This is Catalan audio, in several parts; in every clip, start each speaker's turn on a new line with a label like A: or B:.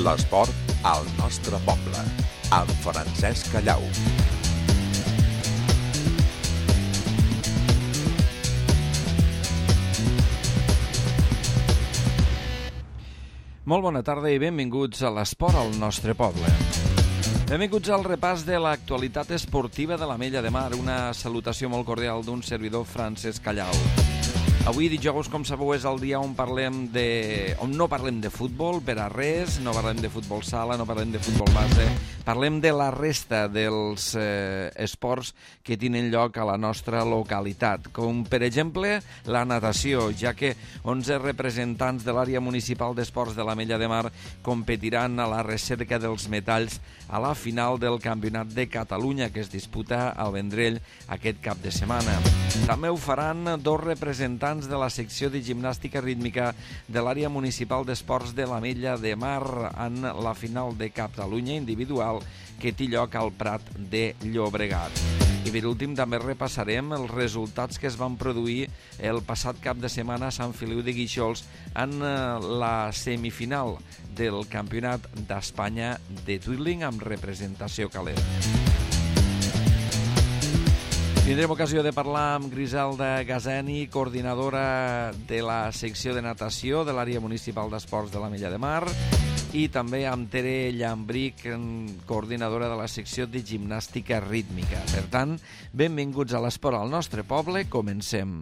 A: L'esport al nostre poble, amb Francesc Callau.
B: Molt bona tarda i benvinguts a l'Esport al nostre poble. Benvinguts al repàs de l'actualitat esportiva de l'Ametlla de Mar. Una salutació molt cordial d'un servidor, Francesc Callau. Avui, dijous, com sabeu, és el dia on no parlem de futbol per a res, no parlem de futbol sala, no parlem de futbol base, parlem de la resta dels esports que tenen lloc a la nostra localitat, com per exemple la natació, ja que 11 representants de l'àrea municipal d'esports de l'Ametlla de Mar competiran a la recerca dels metalls a la final del Campionat de Catalunya que es disputa al Vendrell aquest cap de setmana. També ho faran dos representants de la secció de gimnàstica rítmica de l'àrea municipal d'esports de l'Ametlla de Mar en la final de Catalunya individual que té lloc al Prat de Llobregat. I per últim també repassarem els resultats que es van produir el passat cap de setmana a Sant Feliu de Guíxols en la semifinal del Campionat d'Espanya de Twirling amb representació calera. Tindrem ocasió de parlar amb Griselda Gazeni, coordinadora de la secció de natació de l'àrea municipal d'esports de l'Ametlla de Mar, i també amb Tere Llambric, coordinadora de la secció de gimnàstica rítmica. Per tant, benvinguts a l'Esport al nostre poble. Comencem.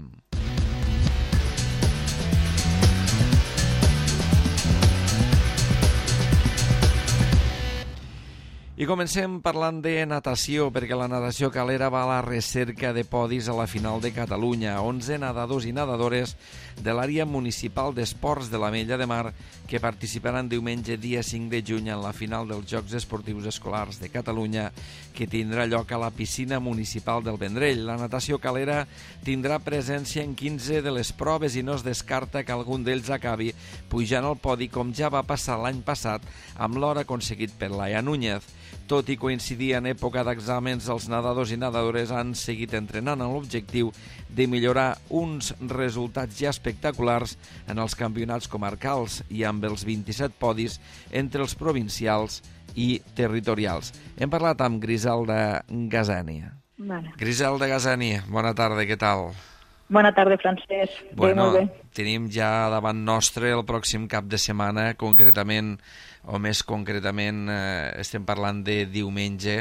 B: I comencem parlant de natació, perquè la natació calera va a la recerca de podis a la final de Catalunya. 11 nedadors i nedadores de l'àrea municipal d'esports de l'Ametlla de Mar que participaran diumenge dia 5 de juny en la final dels Jocs Esportius Escolars de Catalunya que tindrà lloc a la piscina municipal del Vendrell. La natació calera tindrà presència en 15 de les proves i no es descarta que algun d'ells acabi pujant al podi com ja va passar l'any passat amb l'hora aconseguit per Laia Núñez. Tot i coincidir en època d'exàmens, els nedadors i nedadores han seguit entrenant amb l'objectiu de millorar uns resultats ja espectaculars en els campionats comarcals i amb els 27 podis entre els provincials i territorials. Hem parlat amb Griselda Gazeni.
C: Vale.
B: Griselda Gazeni, bona tarda, què tal?
C: Bona tarda, Francesc.
B: Bueno,
C: bé.
B: Tenim ja davant nostre el pròxim cap de setmana, concretament, o més concretament, estem parlant de diumenge,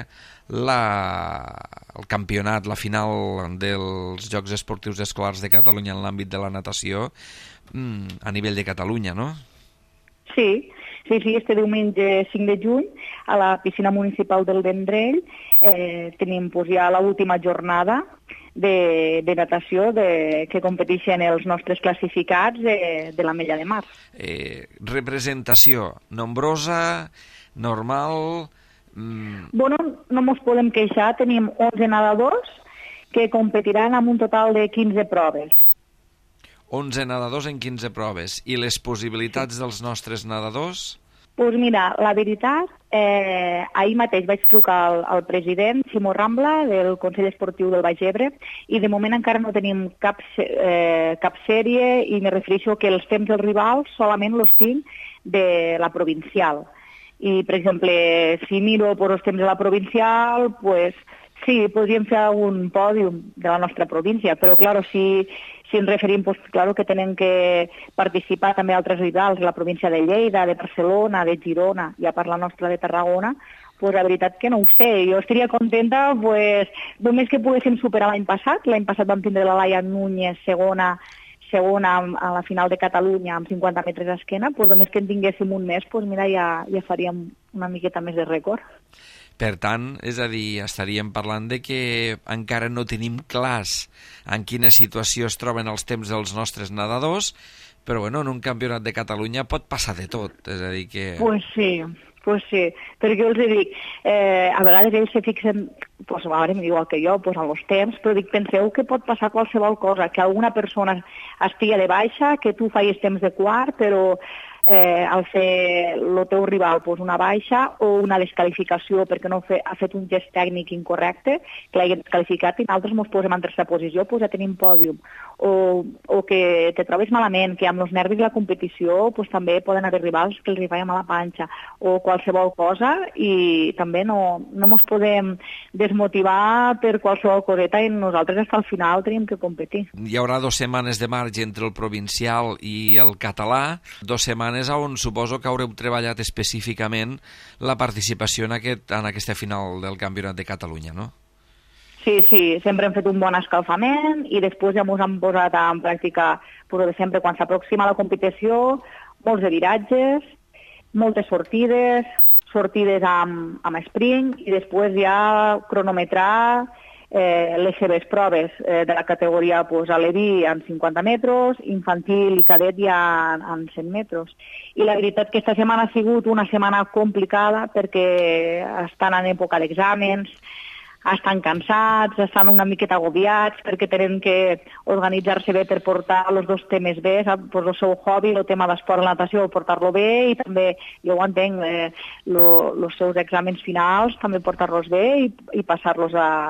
B: el campionat, la final dels Jocs Esportius Escolars de Catalunya en l'àmbit de la natació, a nivell de Catalunya, no?
C: Sí, este diumenge 5 de juny a la piscina municipal del Vendrell tenim ja l'última jornada de natació que competeixen els nostres classificats de l'Ametlla de Mar.
B: Representació nombrosa, normal...
C: Bueno, no ens podem queixar, tenim 11 nedadors que competiran amb un total de 15 proves.
B: 11 nedadors en 15 proves. I les possibilitats dels nostres nedadors?
C: Doncs mira, la veritat, ahir mateix vaig trucar al president, Simó Rambla, del Consell Esportiu del Baix Ebre, i de moment encara no tenim cap sèrie, i me refereixo que els temps dels rivals solament els tinc de la provincial. I, per exemple, si miro els temps de la provincial, pues, sí, podríem fer algun pòdium de la nostra província, però, clar, si ens referim, pues, claro, que tenen que participar també altres rivals, la província de Lleida, de Barcelona, de Girona, i a part la nostra de Tarragona, pues, la veritat que no ho sé. Jo estaria contenta, pues, només que poguéssim superar l'any passat. L'any passat vam tindre la Laia Núñez segona a la final de Catalunya amb 50 metres d'esquena, pues, només que en tinguéssim un mes, pues, mira, ja faríem una miqueta més de rècord.
B: Per tant, és a dir, estaríem parlant de que encara no tenim clars en quina situació es troben els temps dels nostres nedadors, però bueno, en un campionat de Catalunya pot passar de tot, és a dir que...
C: Pues sí, perquè els dic, a vegades ells se fixen, pues, ara igual que jo, pues, en els temps, però dic, penseu que pot passar qualsevol cosa, que alguna persona estigui de baixa, que tu facis temps de quart, però al fer el teu rival una baixa o una desqualificació perquè no ha fet un gest tècnic incorrecte, que l'hagin desqualificat i nosaltres ens posem en tercera posició, ja tenim pòdium. O que te trobes malament, que amb els nervis de la competició també poden haver rivals que els hi a la panxa o qualsevol cosa, i també no ens podem desmotivar per qualsevol coseta, i nosaltres fins al final tenim que competir.
B: Hi haurà 2 setmanes de marge entre el provincial i el català, 2 setmanes on suposo que haureu treballat específicament la participació en aquesta final del Campionat de Catalunya, no?
C: Sí, sempre hem fet un bon escalfament i després ja ens hem posat en pràctica, però sempre quan s'aproxima la competició, molts de viratges, moltes sortides amb sprint, i després ja cronometrar les seves proves de la categoria aleví en 50 metres, infantil i cadet ja en 100 metres. I la veritat que aquesta setmana ha sigut una setmana complicada perquè estan en època d'exàmens, estan cansats, estan una miqueta agobiats perquè tenen que organitzar-se bé per portar els 2 temes bé, el seu hobby, el tema d'esport, la natació, portar-lo bé, i també, jo ho entenc, els seus exàmens finals també portar-los bé i passar-los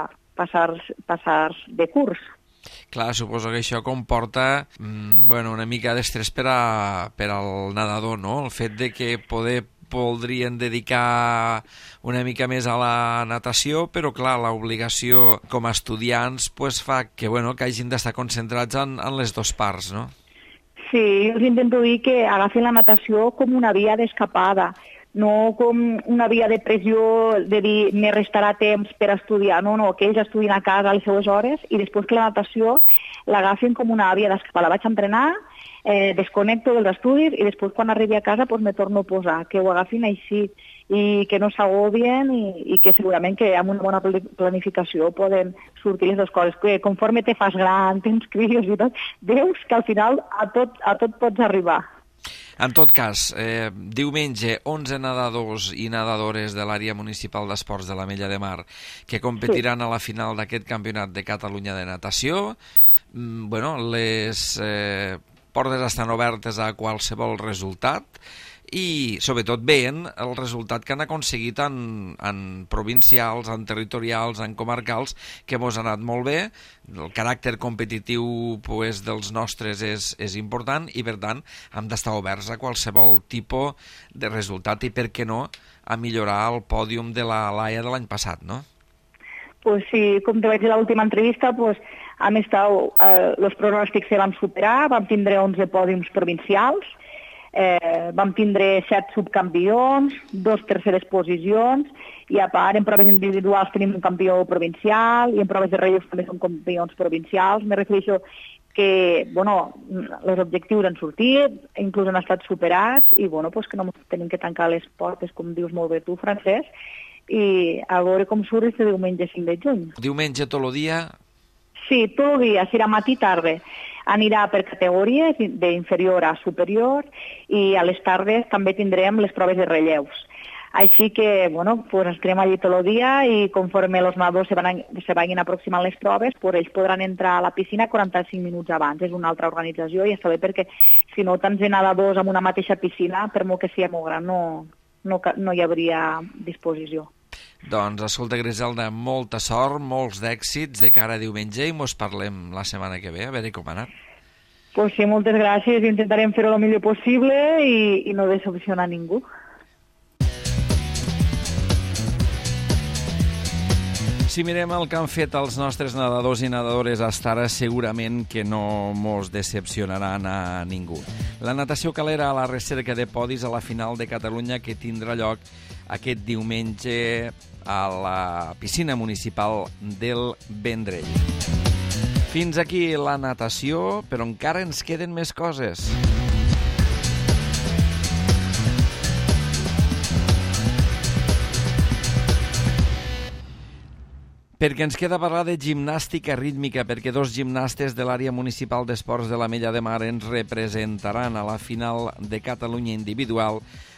C: de curs.
B: Clar, suposo que això comporta una mica d'estrès per al nedador, no? El fet de que voldrien dedicar una mica més a la natació, però clar, l'obligació com a estudiants fa que hagin d'estar concentrats en les 2 parts, no?
C: Sí, us intento dir que agafin la natació com una via d'escapada, no com una via de pressió de dir me restarà temps per estudiar, no, que ells estudien a casa a les seues hores i després que la natació l'agafin com una via d'escapada. Vaig a entrenar, desconnecto dels estudis i després quan arribi a casa me torno a posar, que ho agafin així i que no s'agobien i que segurament que amb una bona planificació poden sortir les 2 coses, que conforme te fas gran, tens cries i tot, veus que al final a tot pots arribar.
B: En tot cas, diumenge 11 nedadors i nedadores de l'àrea municipal d'esports de l'Ametlla de Mar que competiran a la final d'aquest Campionat de Catalunya de natació. Les portes estan obertes a qualsevol resultat i sobretot veient el resultat que han aconseguit en provincials, en territorials, en comarcals, que mos ha anat molt bé. El caràcter competitiu dels nostres és important i per tant hem d'estar oberts a qualsevol tipus de resultat i per què no a millorar el pòdium de la Laia de l'any passat, no?
C: Pues sí, com te vaig dir a l'última entrevista, hem estat, els pronòstics se van superar, vam tindre 11 pòdiums provincials, vam tindre 7 subcampions, 2 terceres posicions, i a part en proves individuals tenim un campió provincial i en proves de relleus també són campions provincials. Me refereixo que els objectius han sortit, inclús han estat superats i que no tenim que tancar les portes, com dius molt bé tu, Francesc, i a veure com surt este diumenge 5 de juny.
B: Diumenge tot el dia?
C: Sí, tot el dia, serà matí i tarda. Anirà per categories, d'inferior a superior, i a les tardes també tindrem les proves de relleus. Així que, estarem allí tot el dia i conforme els nedadors se vagin aproximant les proves, ells podran entrar a la piscina 45 minuts abans. És una altra organització i està bé perquè, si no, tants de nedadors en una mateixa piscina, per molt que sigui molt gran, no hi hauria disposició.
B: Doncs, escolta, Griselda, molta sort, molts d'èxits de cara a diumenge i mos parlem la setmana que ve, a veure com ha anat.
C: Pues sí, moltes gràcies, intentarem fer-ho el millor possible i no decepcionar ningú.
B: Si mirem el que han fet els nostres nedadors i nedadores hasta ara, segurament que no mos decepcionaran a ningú. La natació calera a la recerca de podis a la final de Catalunya que tindrà lloc aquest diumenge a la piscina municipal del Vendrell. Fins aquí la natació, però encara ens queden més coses. Perquè ens queda parlar de gimnàstica rítmica, perquè 2 gimnastes de l'àrea municipal d'esports de l'Ametlla de Mar ens representaran a la final de Catalunya individual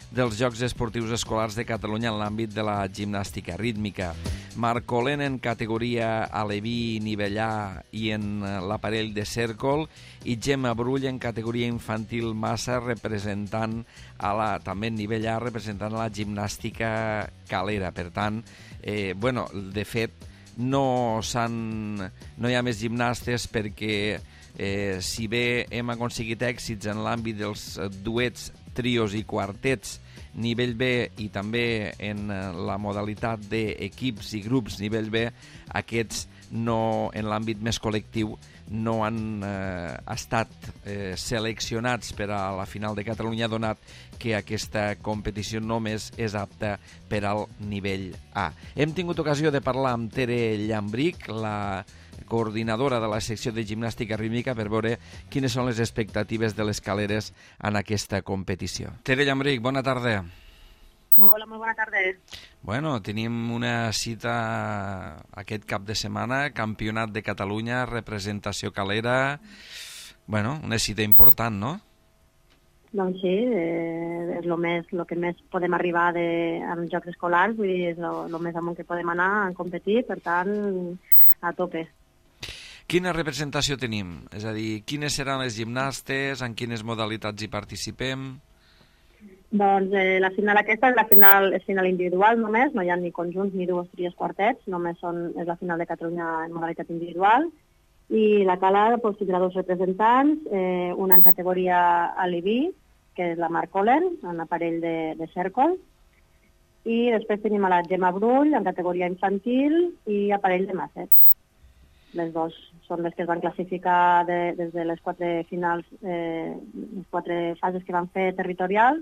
B: dels Jocs Esportius Escolars de Catalunya en l'àmbit de la gimnàstica rítmica. Marc Olen en categoria aleví nivell A i en l'aparell de cèrcol, i Gemma Brull en categoria infantil massa representant també en nivell A representant a la gimnàstica calera. Per tant, de fet, no hi ha més gimnastes perquè si bé hem aconseguit èxits en l'àmbit dels duets, trios i quartets nivell B i també en la modalitat d'equips i grups nivell B, aquests no, en l'àmbit més col·lectiu, no han estat seleccionats per a la final de Catalunya, donat que aquesta competició només és apta per al nivell A. Hem tingut ocasió de parlar amb Tere Llambric, la coordinadora de la secció de gimnàstica rítmica, per veure quines són les expectatives de les caleres en aquesta competició. Tere Llambric, bona tarda.
D: Hola, molt bona tarda.
B: Bueno, tenim una cita aquest cap de setmana, Campionat de Catalunya, representació calera. Bueno, una cita important, no?
D: Doncs sí, és el que més podem arribar en Jocs Escolars, vull dir, és el més amunt que podem anar a competir, per tant, a tope.
B: Quina representació tenim? És a dir, quines seran les gimnastes, en quines modalitats hi participem?
D: Doncs la final aquesta és final individual només, no hi ha ni conjunts ni duos, tries, quartets, només és la final de Catalunya en modalitat individual, i la cala tindrà dos representants, una en categoria aleví, que és la Marc Olen, en aparell de cèrcol, i després tenim a la Gemma Brull, en categoria infantil, i aparell de màster. Les dues són les que es van classificar des de les quatre finals, les quatre fases que van fer territorials,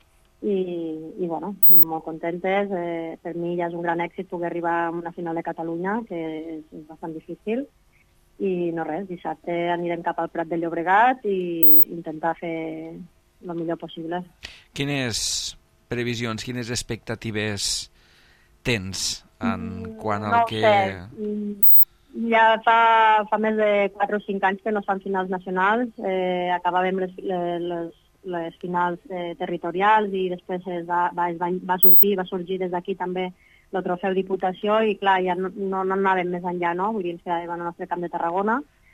D: i bueno, molt contentes. Per mi ja és un gran èxit poder arribar a una final de Catalunya, que és bastant difícil, i no res, dissabte anirem cap al Prat de Llobregat i intentar fer el millor possible.
B: Quines previsions, quines expectatives tens en quant al que...
D: No sé, ja fa més de 4 o 5 anys que no es fan finals nacionals, acabàvem les finals territorials i després va sorgir des d'aquí també el trofeu Diputació i clar, ja no anàvem més enllà, no? Vull dir, ens quedàvem al nostre camp de Tarragona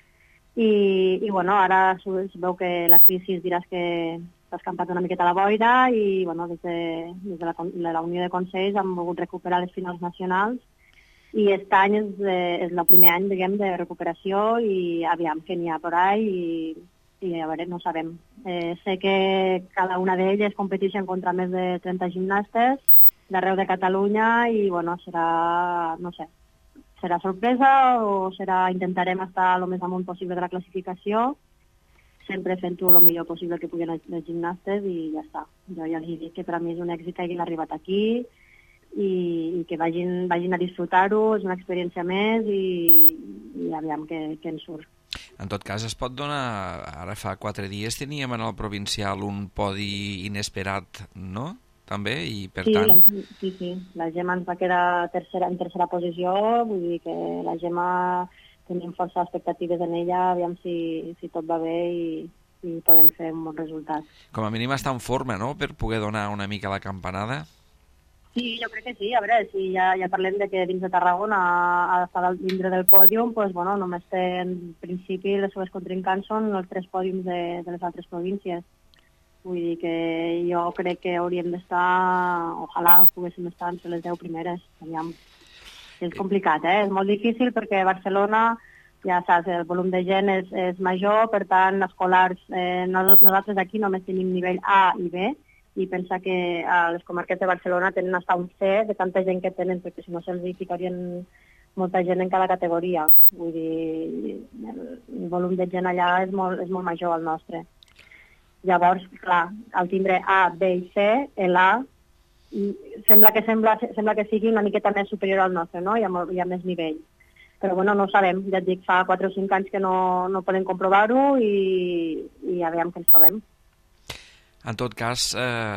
D: i bueno, ara es veu que la crisi diràs que s'ha escampat una miqueta a la boira i bueno, des de la Unió de Consells han volgut recuperar les finals nacionals i aquest any és el primer any, diguem, de recuperació i aviam que n'hi ha per ahí i a veure, no sabem. Sé que cada una d'elles competeixen contra més de 30 gimnastes d'arreu de Catalunya i, bueno, serà, no sé, serà sorpresa o intentarem estar el més amunt possible de la classificació, sempre fent-ho el millor possible que puguin les gimnastes i ja està. Jo ja els dic que per a mi és un èxit que hagin arribat aquí i que vagin a disfrutar-ho, és una experiència més i aviam què en surt.
B: En tot cas, es pot donar... Ara fa 4 dies teníem en el provincial un podi inesperat, no? També, i per tant...
D: Sí. La Gemma ens va quedar en tercera posició, vull dir que la Gemma tenim força expectatives en ella, aviam si tot va bé i podem fer un bon resultat.
B: Com a mínim està en forma, no?, per poder donar una mica la campanada.
D: Sí, jo crec que sí. A veure, si ja parlem de que dins de Tarragona ha d'estar dintre del pòdium, doncs, bueno, només té, en principi, les seves contrincants són els 3 pòdiums de les altres províncies. Vull dir que jo crec que hauríem d'estar, ojalà poguéssim estar entre les 10 primeres. És complicat, és molt difícil perquè Barcelona, ja saps, el volum de gent és major, per tant, escolars, nosaltres aquí només tenim nivell A i B, i pensa que a les comarques de Barcelona tenen fins un C de tanta gent que tenen, perquè si no se'ls ficarien molta gent en cada categoria. Vull dir, el volum de gent allà és molt major al nostre. Llavors, clar, al tindre A, B i C, l'A sembla que sigui una miqueta més superior al nostre, no? Hi ha més nivell. Però bueno, no ho sabem. Ja et dic, fa 4 o 5 anys que no podem comprovar-ho i aviam què ens trobem.
B: En tot cas,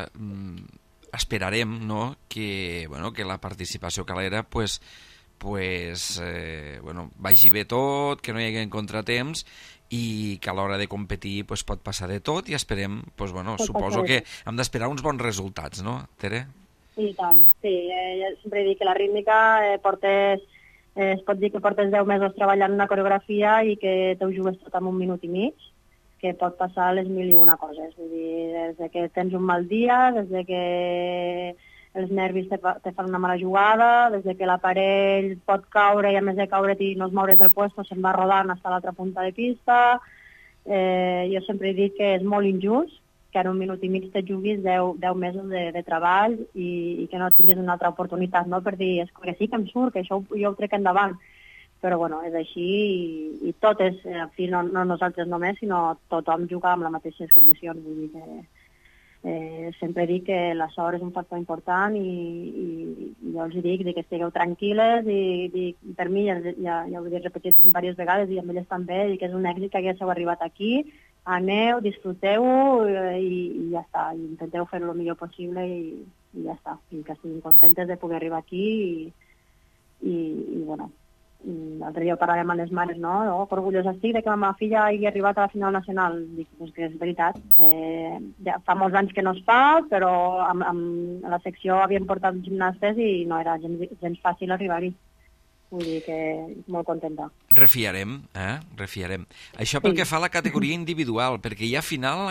B: esperarem, no?, que la participació calera vagi bé tot, que no hi hagi contratemps i que a l'hora de competir pues, pot passar de tot i esperem, pues, bueno, suposo que hem d'esperar uns bons resultats, no, Tere?
D: Sí, tant. Sí, jo sempre dic que la rítmica es pot dir que portes 10 mesos treballant una coreografia i que te ho jugues tot en 1 minut i mig, que pot passar les 1000 i una coses. Vull dir, des que tens un mal dia, des que els nervis te fan una mala jugada, des que l'aparell pot caure i a més de caure-t'hi no es moure's del puesto, se'n va rodant fins a l'altra punta de pista. Jo sempre dic que és molt injust que en 1 minut i mig te juguis 10 mesos de treball i que no tinguis una altra oportunitat, no? Per dir, és que sí que em surt, que això jo ho trec endavant. Però bueno, és així i tot és, en fi, no nosaltres només, sinó tothom juga amb les mateixes condicions. Vull dir que sempre dic que la sort és un factor important i jo els dic que estigueu tranquil·les i per mi, ja ho he repetit diverses vegades i amb elles també, que és un èxit que haguéssiu arribat aquí, aneu, disfruteu i ja està, i intenteu fer-ho el millor possible i ja està, i que estiguin contentes de poder arribar aquí i bueno, l'altre dia parlàvem amb les mares, no? Que orgullosa estic de que la meva filla hagi arribat a la final nacional. Dic, doncs que és veritat. Ja fa molts anys que no es fa, però a la secció havíem portat gimnastes i no era gens fàcil arribar-hi. Vull dir que molt contenta.
B: Refiarem. Això pel que fa a la categoria individual, perquè hi ha final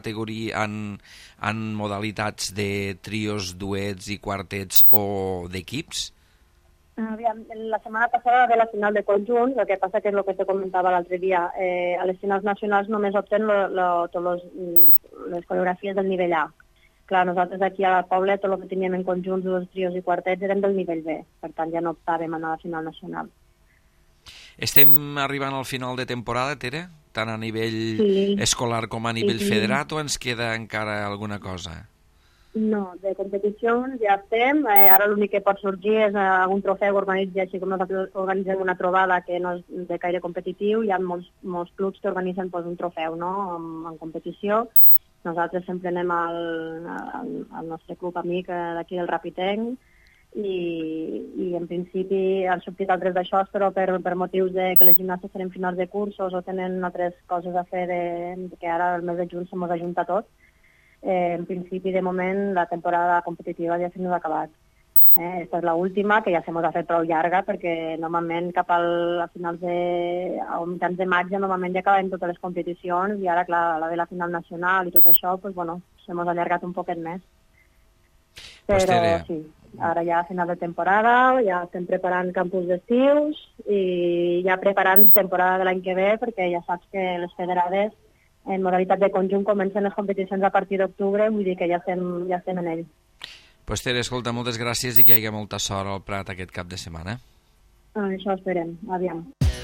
B: en modalitats de trios, duets i quartets o d'equips?
D: Aviam, la setmana passada va haver la final de conjunt, el que passa que és el que te comentava l'altre dia. A les finals nacionals només opten les coreografies del nivell A. Clar, nosaltres aquí al poble tot el que teníem en conjunts, dos trios i quartets eren del nivell B, per tant ja no optàvem a anar a la final nacional.
B: Estem arribant al final de temporada, Tere? Tant a nivell escolar com a nivell federat o ens queda encara alguna cosa?
D: No, de competicions ja estem. Ara l'únic que pot sorgir és algun trofeu organitzat, així com nosaltres organitzem una trobada que no és de caire competitiu. Hi ha molts clubs que organitzen un trofeu, no?, en competició. Nosaltres sempre anem al nostre club amic d'aquí del Rapitenc i en principi han sortit altres d'això, però per motius de que les gimnastes tenen finals de cursos o tenen altres coses a fer, que ara el mes de juny se mos ajunta tot. En principi, de moment, la temporada competitiva ja se nos ha acabat. Esta és l'última, que ja se mos ha fet prou llarga, perquè normalment cap a finals a mitjans de maig normalment ja acabem totes les competicions i ara, clar, la de la final nacional i tot això, pues, bueno, se mos ha allargat un poquet més. Però sí, ara ja a final de temporada, ja estem preparant campus d'estius i ja preparant temporada de l'any que ve, perquè ja saps que les federades en modalitat de conjunt comencen les competicions a partir d'octubre, vull dir que ja estem en ell.
B: Pues Tere, escolta, moltes gràcies i que hi hagi molta sort al Prat aquest cap de setmana.
D: Això esperem, aviam.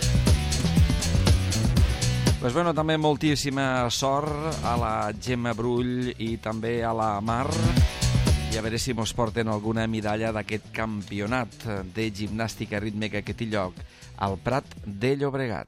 B: Pues bueno, també moltíssima sort a la Gemma Brull i també a la Mar i a veure si mos porten alguna medalla d'aquest campionat de gimnàstica rítmica que té lloc al Prat de Llobregat.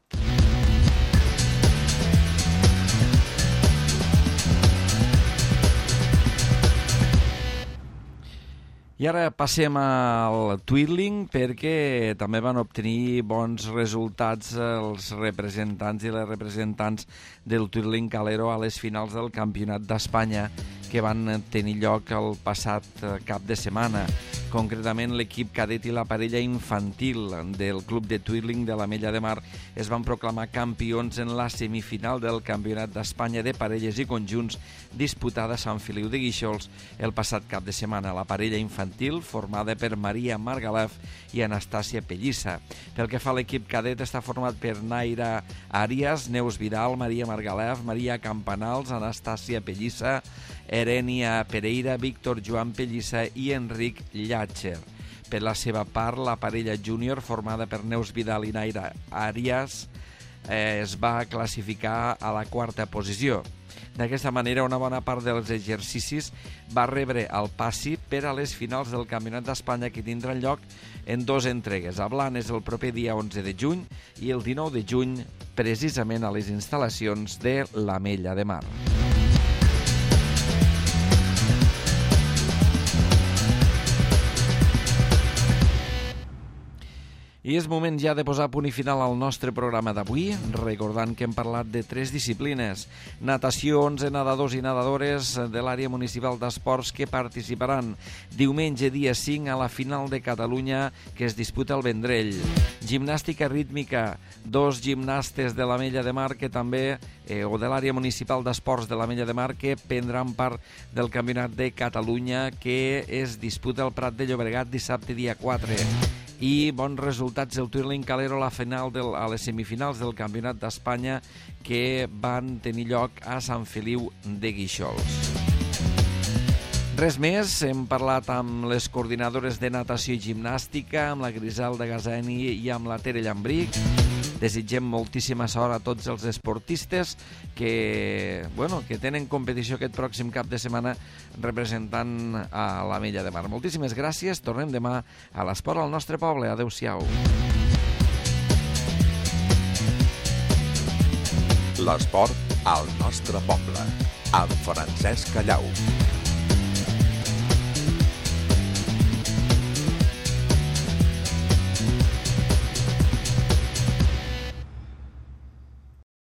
B: I ara passem al twirling perquè també van obtenir bons resultats els representants i les representants del twirling calero a les finals del Campionat d'Espanya que van tenir lloc el passat cap de setmana. Concretament, l'equip cadet i la parella infantil del Club de Twirling de l'Ametlla de Mar es van proclamar campions en la semifinal del Campionat d'Espanya de parelles i conjunts disputada a Sant Feliu de Guíxols el passat cap de setmana. La parella infantil, formada per Maria Margalef i Anastàcia Pellissa. Pel que fa a l'equip cadet, està format per Naira Arias, Neus Vidal, Maria Margalef, Maria Campanals, Anastàcia Pellissa, Erenia Pereira, Víctor Joan Pellissa i Enric Llàtzer. Per la seva part, la parella júnior, formada per Neus Vidal i Naira Arias, es va classificar a la quarta posició. D'aquesta manera, una bona part dels exercicis va rebre el passi per a les finals del Campionat d'Espanya que tindran lloc en 2 entregues. A Blanes el proper dia 11 de juny i el 19 de juny, precisament a les instal·lacions de l'Ametlla de Mar. I és moment ja de posar punt i final al nostre programa d'avui, recordant que hem parlat de 3 disciplines. Natació, 11 nedadors i nedadores de l'àrea municipal d'esports que participaran diumenge dia 5 a la final de Catalunya que es disputa al Vendrell. Gimnàstica rítmica, 2 gimnastes de l'Ametlla de Mar que també, o de l'àrea municipal d'esports de l'Ametlla de Mar, que prendran part del Campionat de Catalunya que es disputa al Prat de Llobregat dissabte dia 4. I bons resultats del Twirling Calero a les semifinals del Campionat d'Espanya que van tenir lloc a Sant Feliu de Guíxols. Res més, hem parlat amb les coordinadores de natació i gimnàstica, amb la Griselda Gazeni i amb la Tere Llambric. Desitgem moltíssima sort a tots els esportistes que tenen competició aquest pròxim cap de setmana representant a l'Ametlla de Mar. Moltíssimes gràcies, tornem demà a l'Esport al nostre poble. Adéu-siau.
A: L'esport al nostre poble, amb Francesc Callau.